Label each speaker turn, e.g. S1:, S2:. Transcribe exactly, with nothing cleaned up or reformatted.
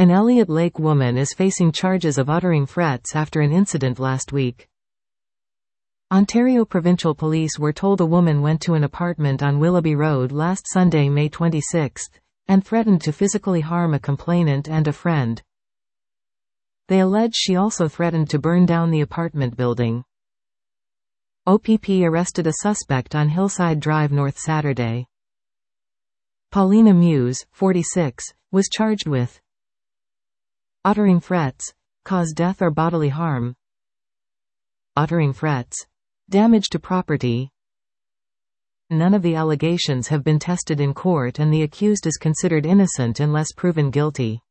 S1: An Elliott Lake woman is facing charges of uttering threats after an incident last week. Ontario Provincial Police were told a woman went to an apartment on Willoughby Road last Sunday, May twenty-sixth, and threatened to physically harm a complainant and a friend. They allege she also threatened to burn down the apartment building. O P P arrested a suspect on Hillside Drive North Saturday. Paulina Muse, forty-six, was charged with uttering threats, cause death or bodily harm, uttering threats, damage to property. None of the allegations have been tested in court and the accused is considered innocent unless proven guilty.